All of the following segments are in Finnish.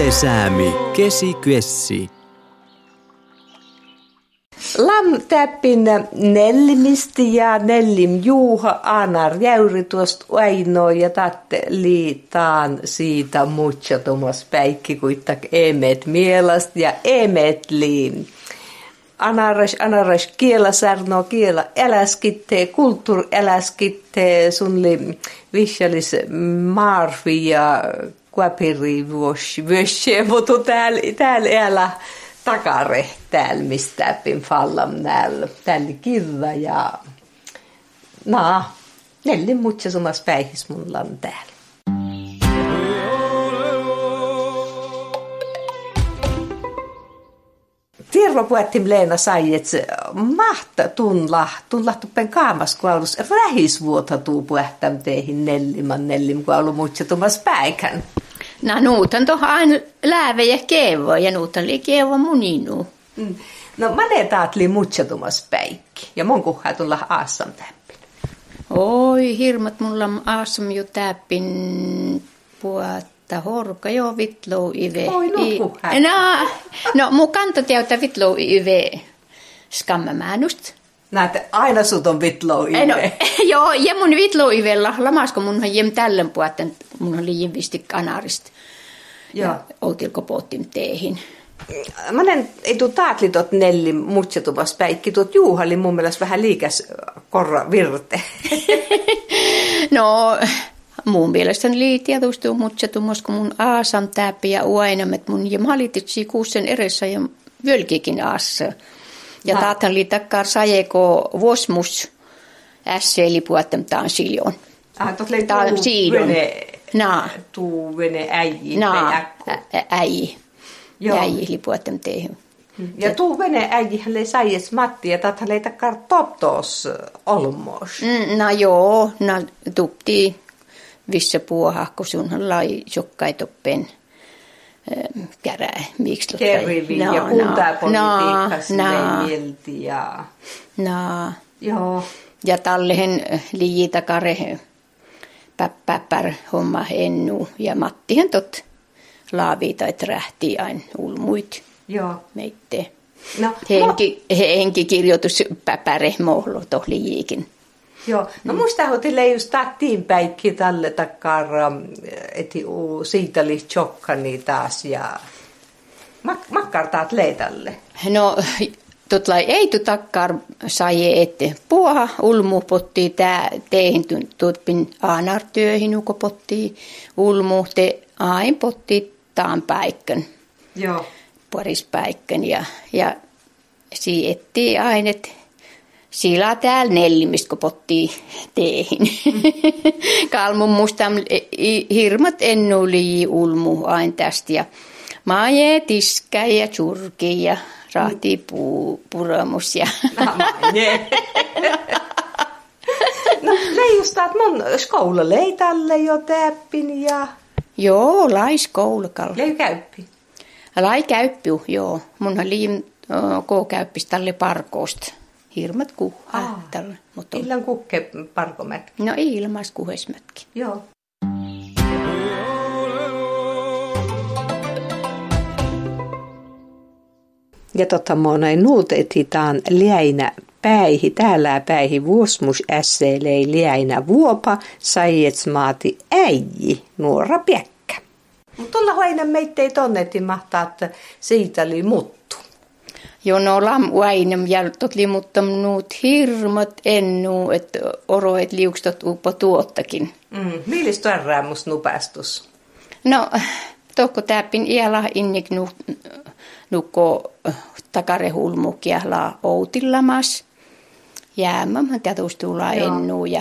Säämi, kesi kyessi. Lam täppin Nellimisti ja Nellim Juuha Anar Jäyri tuosta Ainoa ja tatte liitaan siitä mucho Tomas Päikki kuittak emet mielast ja emet liin. Anaras kiela särno kiela äläskitte kulttuur äläskitte sunli vihjalis marfi ja kuapiri vuosi mutta täällä elä takare täällä mistä täppin fallam näillä täällä kirja ja Nelli mucha sumas päihis mulla on täällä. Tirva puettim Leena sai, että mahta tunla tuppen kaamas, kun alus rähisvuota tuu puettam teihin Nellim, kun alu mucha tumas päikän. No nuutan toh aina lääve ja kevo ja nuutan li kevo muninu. No mä ne taatli mucha tumas päikki ja mon kuhaa tulla aassam täppin. Oi hirmat mulla aassam jo täppin puetta horka jo vitlou ive. Oi no kuhaa. No mun kanto täytä vitlou ive skammamänust. Näette aina sut on vitlou ive. No, joo, ja mun vitlou ive lahlamaasko munhan jem tällän puetten munhan liian visti kanarista. Ja outilko poottim teihin. Mä ei tuu taatli tot Nelli mutsatumas päikki, tuot Juuhalli mun mielestä vähän liikäs korra virte. No, mun mielestäni liitiatustuu mutsatumas, kun mun aasam täppi ja uainamet mun ja malititsi kuusen edessä ja völkikin aassa. Ja taatan liitakkar sajeko vuosmus ässeeli puettam taan siljoon. Taan siidon. Tuu vene äiji. Äiji. Äiji lipuettam teihin. Ja tuu vene äijihän lei saies Matti ja taatan leitakkar toptos olmos. No joo, tupti vissa puoha, kun sunhan lai jokkai toppen kärää. Kerrivi ja kuntapolitiikkas mielti ja... Joo. Ja tallehen liitakare päppär homma ennu ja Mattihan tot laaviita et rähti aina ulmuit. Joo. Meitte. Henki kirjoitus päpäre mohlo tohliikin. Joo. No musta hotille just tattiin päikki tälle takkar eti siitä oli chokkani taas ja makkar taat leitalle. No totlai ei tu takkar sai ette puoha ulmu potti teihin tutpin aanartyöhin uko potti ulmu te ain potti taan päikkön. Joo. Parispäikkön ja siettiin ainet sillä täällä Nellimistä, kun pottii teihin. Kalmun musta hirmat ennu lii ulmu aina tästä. Ja maaje tiskä ja churki ja rahti puramus. Ja no leijustaat mun skoula leitalle jo täppin ja... Joo, lai skoulakalla. Lei käyppi? Lai käyppi, joo. Munhan liim käyppis tälle parkoosta. Hirmat kuhaa tällä. Illan kukke parkomätki? No ilmais kuhesmätki. Joo. Ja monai nuutetitaan liäinä päihi, täällä päihi vuosmus ässeelei liäinä vuopa, saietsmaati äiji, nuora piäkkä. Mutta tuolla aina meitä ei tonnetti mahtaa, että siitä oli muttu. Joo, no aina ja totli mutta nuut hirmat ennu, että oroet liukstot upo tuottakin. Millistä on räämus nupastus? No, tohko täppin iäla innik nukko takarehulmukia la outillamas. Jäämämhän tätustulla ennu ja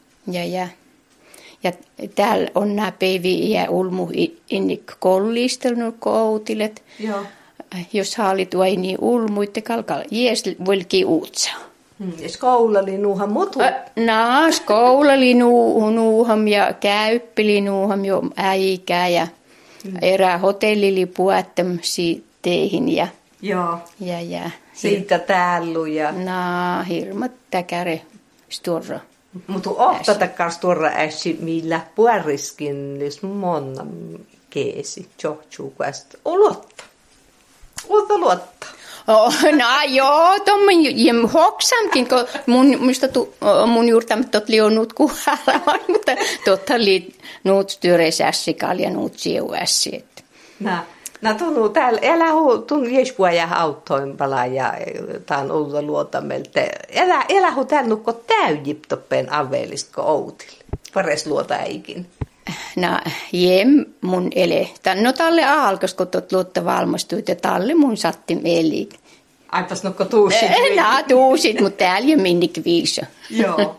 täällä on nämä peivi ja ulmu innik kollistelun koutilet. Joo. Jos haalit vai niin ulmuitte kalkal jees volki uutsa. Ja skoulali nuuhan mutu? Skoulali nuuham ja käyppili nuuham jo äikää ja erää hotellili puettam teihin ja. Joo. Ja. Siitä täällä ja. Hirmat täkäre storra. Mutta ohta takkar storra äsi millä puoriskin lis monna keesi, johtuukoista luotta. Uutta luotta. Oh, no joo, tuommoinen hoksamkin, kun mun juurtamme lionnut kuhalla, mutta totta oli nuut styresässikal ja nuut siuässi. No tunnu täällä, tunnu jespua ja auttoimpala ja taan uutta luota meiltä. Elähu täällä nukko täyjiptoppeen avelista kuin outille. Pares luota eikin. No, jem mun ele. No talle alkas, kun tuot luotta valmastuit ja talle mun sattim eli. Aipas nukko tuusit. Tuusit, mutta täällä ei minnik viisa. Joo.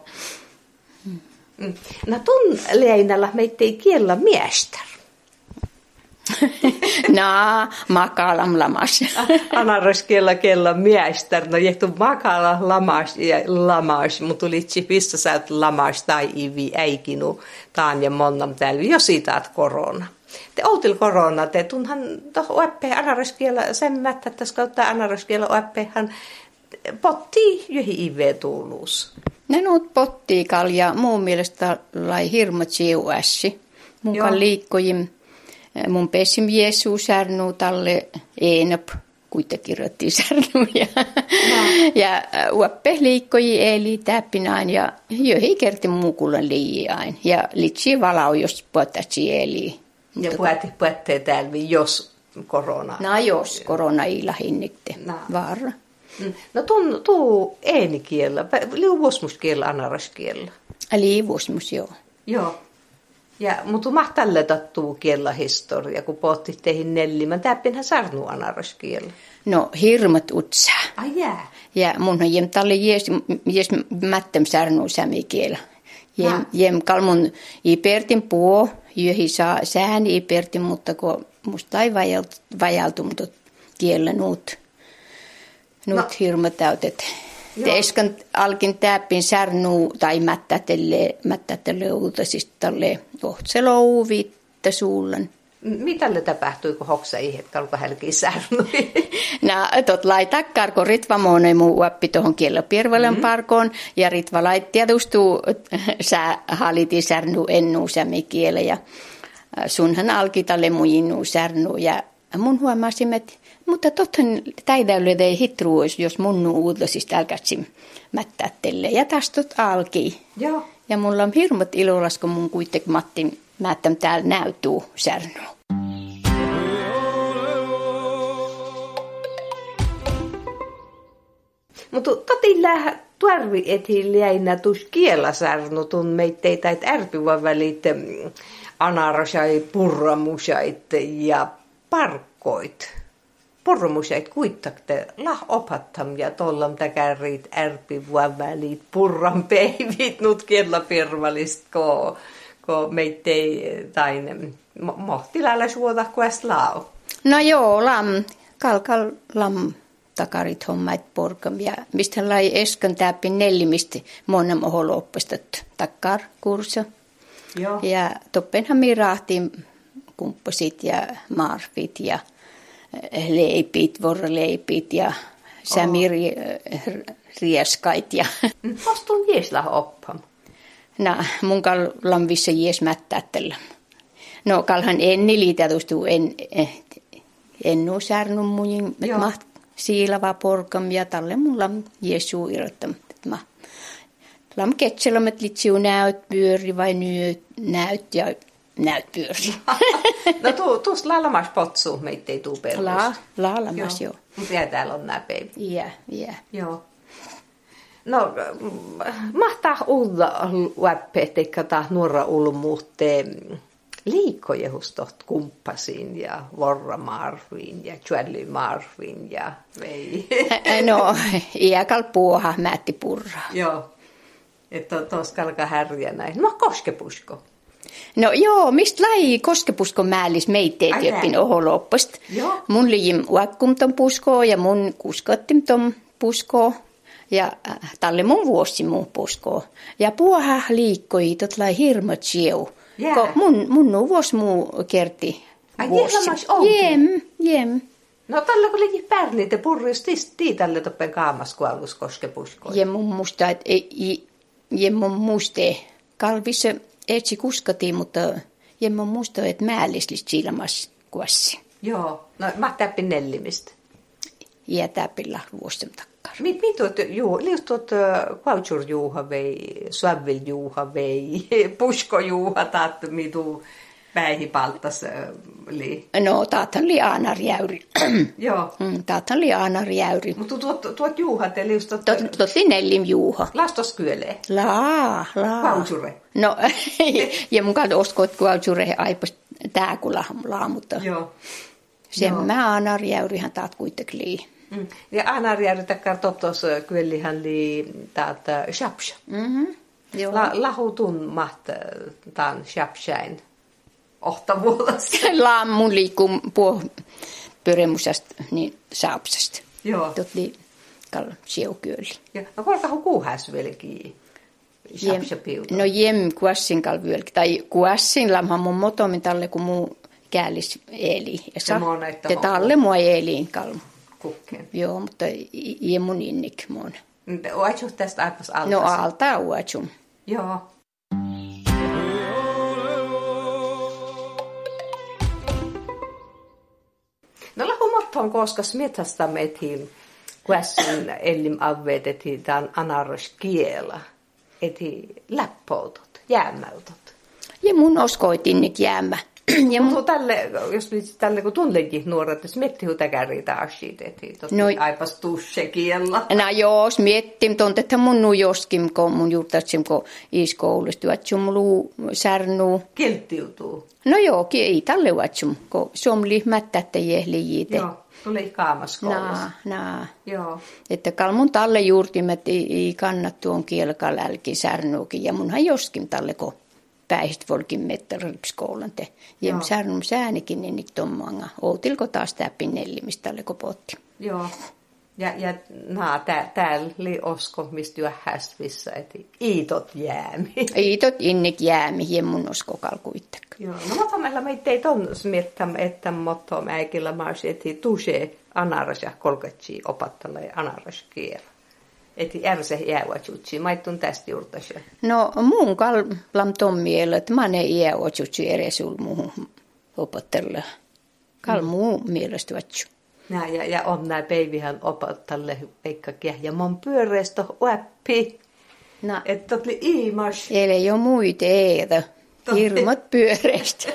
No tun Leinalla meitä ei kiellä miestär. No, makalam lamas. Anaras kiellä miestär. No jehtu makala lamas, mutta tulitsi pistä sä lamas tai ivi äikinu taan ja monnam täällä jo siitä korona. Te outil korona, te tunhan toh oppeen anaraskielä semmättä, että kautta anaraskielä oppeehan potti johi ive tuuluus. Ne nuut pottii kalja muun mielestä lai hirmat siuässi. Mun kan liikkojim, mun pesim Jeesus särnuu talle enap, kuitenkin rötti särnuu. Ja oppe liikkoji eli täppinain ja johi kerti muukullan liiain. Ja litsi valau, jos puhutatsi eli. Ja puhutte täällä, jos korona. No jos korona ei lahinnitte, vaara. No tuu äänikielä, liuvuusmuskielä, anaraskielä. Liuvuusmus, joo. Joo. Ja mutta mahtalle tattuu kielä historia, kun pohti teihin nellimän. Täppinhän sarnu anaraskielä. No hirmat utsaa. Ai jää. Ja munhan jem talle jes mättem sarnu sami kielä. Jem kalmun ipertin puo, johi saa sääni ipertin, mutta kun musta ei vajaltu, mutta kielä nuut hirmat täytet. Teeskan alkin täppin särnuu tai mättätelle uutasista talle ohtselou viitta suullan. Mitä le tapahtui, kun hoksa ihet kalko hälkiin särnui? No, tot laitakkar, kun Ritva monoi muu oppi tuohon kielopirvalen parkoon, ja Ritva laitti tiedustuu, sä haliti särnu ennuu sämi kielä, ja sunhan alki talle mujinnu särnu, ja mun huomasin, että mutta tottahan täidälle ei hitruus, jos mun uutasista alkatsin mättättelle, ja tästä alki. Joo. Ja mulla on hirmat ilolas, kun mun kuitenkin Matti määttäm täällä näytuu särnu. Mutta totilla tuarvi etin jäinä tuus kielasärnu tun meittei täit ärpyvä välit anarasai, purramusait ja parkkoit. Purramusait kuittakte opattam ja tollam täkärit ärpyvä välit purran peivit nut kielapirvalist ko meittei tain mohtilalla suota kuest lau. No joo, kalkal lam takarit hommait porkam ja mistä lai eskan täppin nellimistä monem oholoppastat takkar kursa. Joo. Ja toppenhan mi rahtiin kumppasit ja marfit ja leipit, vorraleipit ja sämiri rieskait ja. Postun jeesla oppam. No, mun kallan vissa jees mättättellä. No, kalhan enni liitätustuu ennu särnu mun siilava porkam ja talle mulla jeesuu irrottam. Lam ketselamet litsiu näyt pyöri vai näyt ja näyt pyöri. No tuossa laalamas potsu meitä ei tuu perus. Laalamas joo. Mutta täällä on nää päivä. Yeah. Joo. No, mahtaa ulla läppe, teikata nuora ulmuutte liikkojehustot kumppasiin ja vorra marviin ja tjälly marviin ja vei. No, iäkal puoha määtti purraa. Joo, että tuossa kalka härjä näin. No, koskepusko. No joo, mistä lai koskepusko määlis meitteet joppin oholoppast. Mun liim uakkumton puskoo ja mun kuskottim tom puskoo. Ja talle mun vuosi mun puskoo. Ja puoha liikkoi totlai hirmat sieu. Yeah. Mun vuosi muu kerti vuosi. Jem. No tällä kun liikin pärni, te purristi tälle toppen kaamas kuolus koskepuskoon. Jem mun muste kalvissa etsi kuskatiin, mutta Ja mä muistan, että määllislis silmas kuossi. Joo, no mä täppin nellimistä. Ja täpillä vuosien takkar. Mitä tuot kautsurjuuha vei, sväviljuuha vei, puskojuuha taat mitu päihipalttas li? No, taatan oli aanarjäyri. Joo. Taatan oli aanarjäyri. Mutta tuot juuhat, eli just Totti nellim juuha. lastos kyölee. Laa. Kautsure. No, ja mun kanssa oskot kautsure aipas tää kun mutta Joo. sen mä aanarjäyrihan taat kuitenkin. Ja aanarjäyri takkar toptos kyölihän li taat shapsha. Joo. Lahutun maht taan shapshain. Ohtavuolasta. Mun liikkuu pyöremusasta niin saapsasta. Joo. Totti kall sieukyöli. No kuinka kuuhäs vieläkin? No jem kuassin kall vieläkin. Tai kuassin lamhan mun motomin talle, kun muu käällis eli. Ja talle mua eliin kall. Kukkeen. Joo, mutta jem mun innik mun. Uatsu tästä aipas altas? No alta uatsu. Joo. No lahumottoon koska smietastamme etiin kuassin elim avveet etiin tämän anarroskiela. Eti läppoutot, jäämäytot. Ja mun oskoitinnik jäämä. Ja mutta tälle, jos tälle kun tunnekin nuoret, että miettii huutäkäriitä asiat, että no, aipas tussekiellä. No jos miettim, että mun nujoskim, kun mun juurtatsim, kun iskoulusta, että mun luu särnuu. Kilttiutuu. No joo, ei tälle vatsum, kun se on mättättä jehlijiite. Joo, tuli kaamaskoulussa. Joo. Että kalmun talle juurtimet ei kannattu on kielkalälki särnuukin, ja munhan joskin talle, kun päihit volkin mettaripskoulan te. Jem särnum säänikin, niin nyt tommanga. Outilko taas täppin nellimistä tälle, kun potti. Joo. Ja täällä oli osko, mistä juohäsvissä, että iitot jäämi. Iitot innik jäämi, jemmun osko kalkuittek. Joo, no mutta meitä ei ton smiettäm, että motto mäikillä maasi, että tuusee anaras kolkatsi opattalla ja anaras kielä. Että ärse jäävätsutsi, maittun tästä juurtas. No muun kallam ton miele, että mä ne jäävätsutsi eresul muuhun opattalla. Kalmuun mielestä vatsu. Ja on nää päivihän opattalle eikä ja mon pyöreistä uäppi. No. Että oli iimas. Ei ole muita eitä. Hirmat pyöreistä.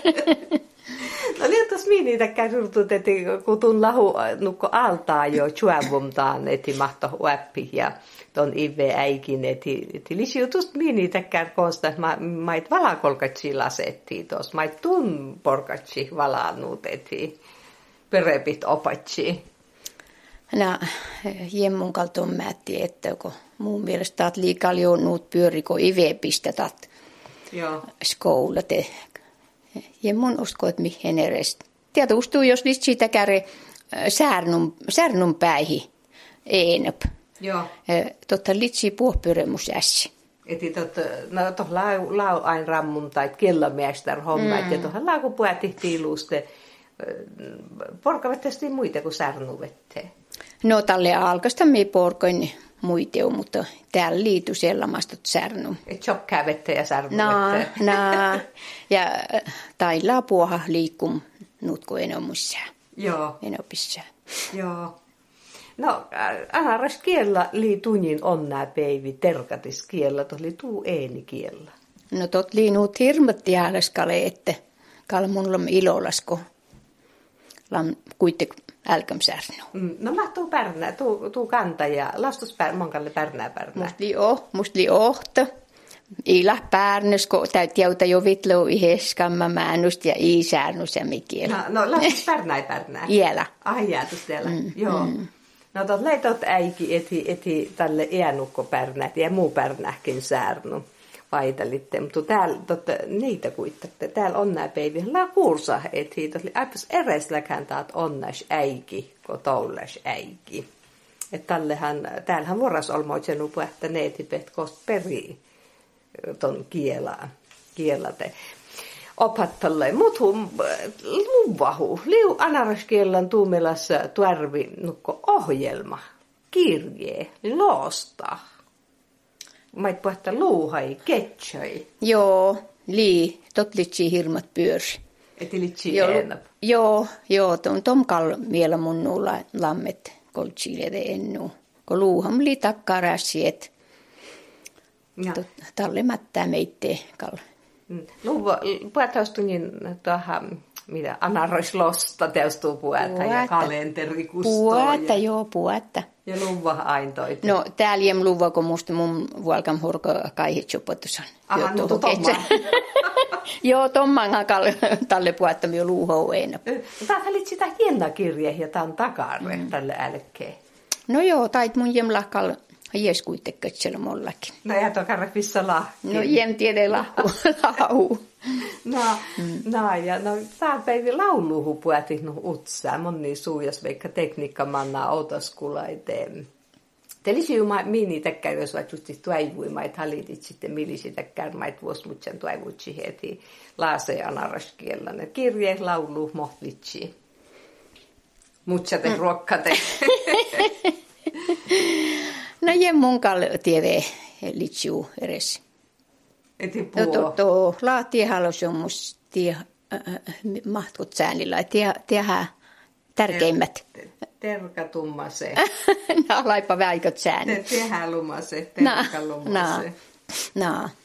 No liitos niitäkään surtut, että kun tuun lahu nukko altaa jo tjuävumtaan, että mahto uäppi ja ton ive äikin, että lisiutust niitäkään koosta, että mait valakolkatsi lasettiin tuossa, mait tun porkatsi valannut, että perepit opatsi. No, jemmun kaltoon määtti, että kun mun mielestä taat liikaa nuut pyöri, kun ive pistetät skoulat. Jemmun usko, että mihin edes. Tiedä, ustuu, jos siitä käre särnun päihin enep. Joo. Totta litsi puhpyremus ässi. Eti no toh lau ain rammun tai kellamästär hommat ja tohon lau puhuttiin luuste porkavettesti muita kuin särnuvetteen. No tälle alkasta me porkoin muiteu, mutta täällä liittyy sellaista särnu. Et chokkää vettä ja särnuvetteen. Ja tailaa puoha liikkum nutko enomussään. Joo. Enopissään. Joo. No, anaras kiellä lii tunnin onnää päivi terkatis kiellä, oli tuu eeni kiellä. No tot lii nuut hirmat jääläskale, että kalmun ilolasko. Lam kuitenkin älkäm särnu. No mä tuu pärnää, tuu kanta ja lastus monkalle pärnää. Must li ohta. Ila pärnäs, kun täytyy jouta jo vitluu iheskamma määnust ja iisärnus ja mikielä. No lastus pärnää. Iälä. Ai jäätus siellä, joo. No tot leitot äiki eti tälle iänukko pärnät ja muu pärnähkin särnu. Vaitalitte, mutta täällä niitä kuittatte. Täällä on nää päiviä. Lää kuursa, että siitä oli aipas eresläkään taat onnas äiki, kun toullas äiki. Että täällähän vuoras olmoitsen upu, että neetipet kost perii ton kielate. Opattalle, mutta luvahu. Liu anaraskielan tuumelassa tuarvi nukko ohjelma, kirje, loosta. Mait puhuttaa luuhai, ketsoi. Joo, totlitsi hirmat pyöri. Et litsi enap. Joo, tomkal miellä mun nuulla lammet koltsiilede ennu. Kun luuham li takkaa rässiet. Talle mättää meitte kal. Puhutaan tuohon, mitä anaroslosta teostuu puhuta ja kalenterikustoa. Puhuta. Ja luva ainoita. No, täällä jem luva, kun musta mun vuolkam horka kaihitsupotusan. Aha, no tommaan. Joo, tommaan talle puhuta minun luuhou eina. Tämä oli sitä hienoa kirjaa ja tämä on takare tälle älkeen. No joo, tait mun jem lahkal hieskuittekötsellä mollakin. No ja tuo karrefissa lahki. No jem tiede lahu. No, tämä päivä lauluhu puhutin utsaa. Moni suujas vaikka tekniikkamanna autoskulaiteen. Telisi juma mini täkkär, jos vaikka just tuaivuimaita halitit sitten millisi täkkärmaita vuosmutsen tuaivutsi heti laase anaraskiellan. Kirje, laulu, mohtitsi. Mutsate ruokkate. No jem munkal TV litsiu edes. Eti puo. Laatii halus on musta mahtkut säänillä. Tiedä tärkeimmät. Terka tummase. Laipa väikot säännöt. Tehdään lumase, terka lumase. No.